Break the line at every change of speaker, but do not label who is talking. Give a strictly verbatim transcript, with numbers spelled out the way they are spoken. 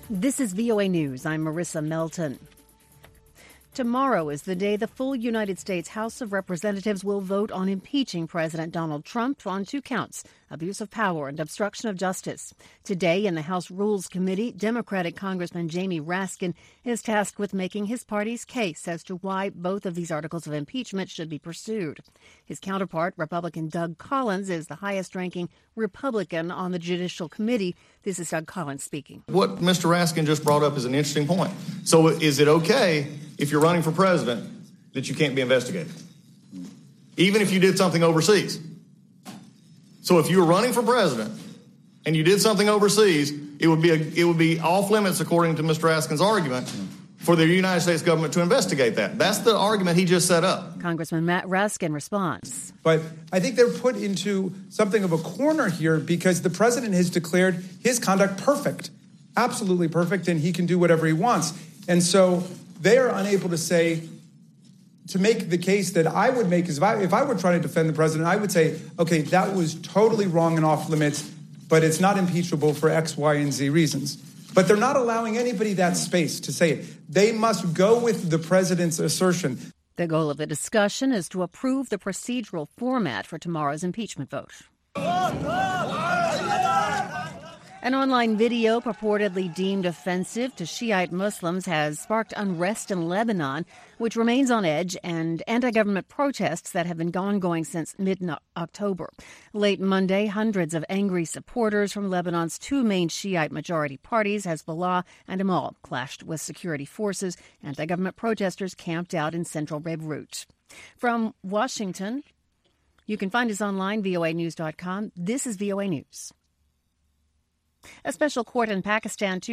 This is V O A News. I'm Marissa Melton. Tomorrow is the day the full United States House of Representatives will vote on impeaching President Donald Trump on two counts, abuse of power and obstruction of justice. Today, in the House Rules Committee, Democratic Congressman Jamie Raskin is tasked with making his party's case as to why both of these articles of impeachment should be pursued. His counterpart, Republican Doug Collins, is the highest-ranking Republican on the Judicial Committee. This is Doug Collins speaking.
What Mister Raskin just brought up is an interesting point. So is it okay if you're running for president that you can't be investigated, even if you did something overseas? So if you were running for president and you did something overseas, it would be a, it would be off limits, according to Mister Raskin's argument, for the United States government to investigate that. That's the argument he just set up.
Congressman Matt Raskin responds.
But I think they're put into something of a corner here because the president has declared his conduct perfect, absolutely perfect, and he can do whatever he wants. And so they are unable to say, to make the case that I would make, is if I, if I were trying to defend the president, I would say, okay, that was totally wrong and off limits, but it's not impeachable for X, Y, and Z reasons. But they're not allowing anybody that space to say it. They must go with the president's assertion.
The goal of the discussion is to approve the procedural format for tomorrow's impeachment vote. An online video purportedly deemed offensive to Shiite Muslims has sparked unrest in Lebanon, which remains on edge, and anti-government protests that have been ongoing since mid-October. Late Monday, hundreds of angry supporters from Lebanon's two main Shiite majority parties, Hezbollah and Amal, clashed with security forces. Anti-government protesters camped out in central Beirut. From Washington, you can find us online, V O A news dot com. This is V O A News. A special court in Pakistan